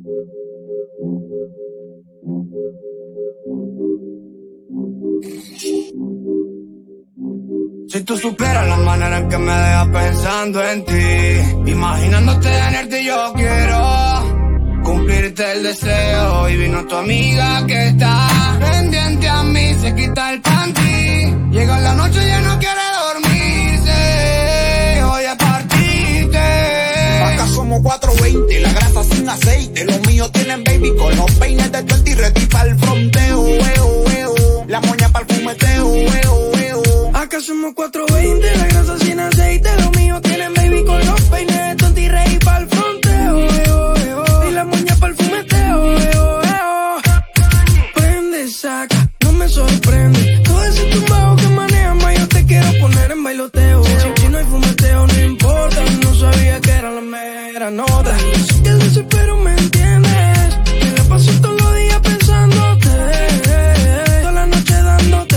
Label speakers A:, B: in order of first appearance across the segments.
A: Si tú supieras la manera en que me dejas pensando en ti, imaginándote tenerte, yo quiero cumplirte el deseo. Y vino tu amiga que está pendiente a mí, se quita el panty. Llega la noche y ya no quiere dormirse. Voy a partirte.
B: Acá somos 420, la grasa sin aceite. Los míos tienen baby con los peines de 20 y ready para el fronteo. La moña para el fumeteo.
A: Acá somos 420, la grasa sin aceite. Los míos tienen baby con los peines de 20 y ready para el fronteo. Y la moña para el fumeteo. Prende, saca, no me sorprende. Todo ese tumbao que maneja más, yo te quiero poner en bailoteo. Si no hay fumeteo, no importa. No sabía que era la mera nota. Yo sé que desespero, ¿me entiendes? Que la paso todos los días pensándote, toda la noche dándote.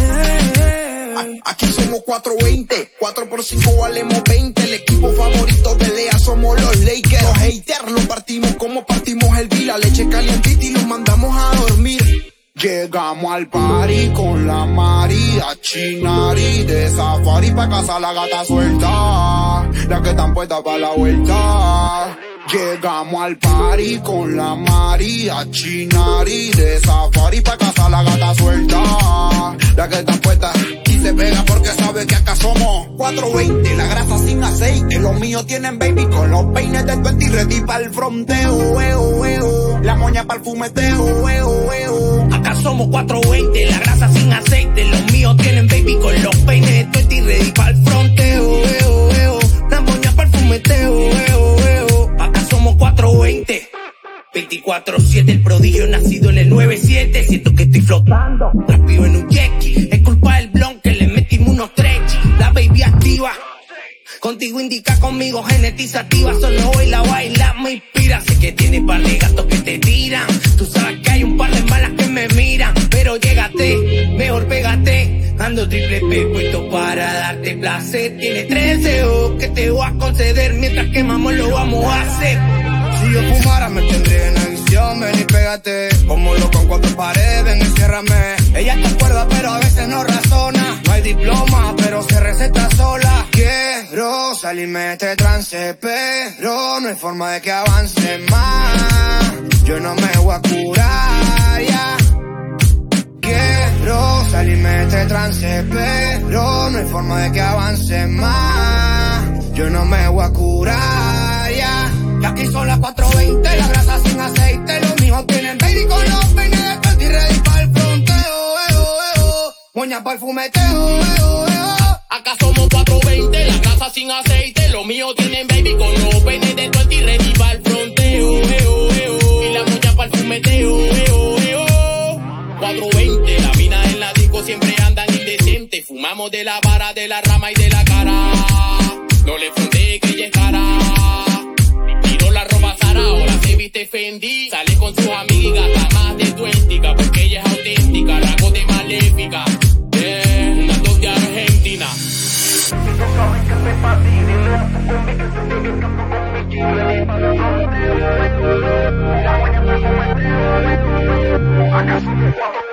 B: Aquí somos 420, 4 por 5 valemos 20. El equipo favorito de Lea somos los Lakers. Los haters los partimos como partimos el la leche calientita y los mandamos a dormir. Llegamos al party con la María Chinari de safari pa' casa la gata suelta, la que están puestas pa' la vuelta. Llegamos al party con la María Chinari de safari pa' casa la gata suelta, la que están puestas y se pega porque sabe que acá somos 420, la grasa sin aceite. Los míos tienen baby con los peines de 20 y ready para el fronteo. La moña para el fumeteo.
C: Acá somos 420, la grasa sin aceite. Los míos tienen baby con los peines de 20 y ready para el fronteo. La moña para el fumeteo. Acá somos 420, 24/7, el prodigio nacido en el 97. Siento que estoy flotando, rápido en un jet ski. Es culpa del blon que le metimos unos stretchy. La baby activa, contigo indica, conmigo genetizativa. Solo hoy la baila, me inspira. Sé que tiene par de gatos que te tiran. Tú sabes que hay un par de malas que me miran. Pero llégate, mejor pégate. Ando triple P puesto para darte placer. Tiene 3 deseos que te voy a conceder. Mientras quemamos lo vamos a hacer.
A: Si yo fumara me tendría en adicción. Ven y pégate, como loco en 4 paredes, ven y ciérrame. Ella te acuerda pero a veces no razona. No hay diploma pero se receta sola. Quiero salirme de este trance, pero no hay forma de que avance más. Yo no me voy a curar ya. Quiero salirme de este trance, pero no hay forma de que avance más. Yo no me voy a curar ya. Y aquí son las 4:20, la grasa sin aceite. Los míos tienen baby con los peines de 20 y ready para el fronteo. Moña para el fumeteo.
C: Acá somos 420, la grasa sin aceite. Los míos tienen baby con los peines de 20 y ready para el fronteo. Y la moña para el fumeteo. 420, la mina en la disco siempre andan indecentes. Fumamos de la vara, de la rama y de la cara. No le fronteé que ella es cara. Tiró la ropa Zara, ahora se viste Fendi. Sale con sus amigas, está más de 20, porque ella es auténtica, rasgo de maléfica. Una dos de Argentina.
B: Acá somos 420.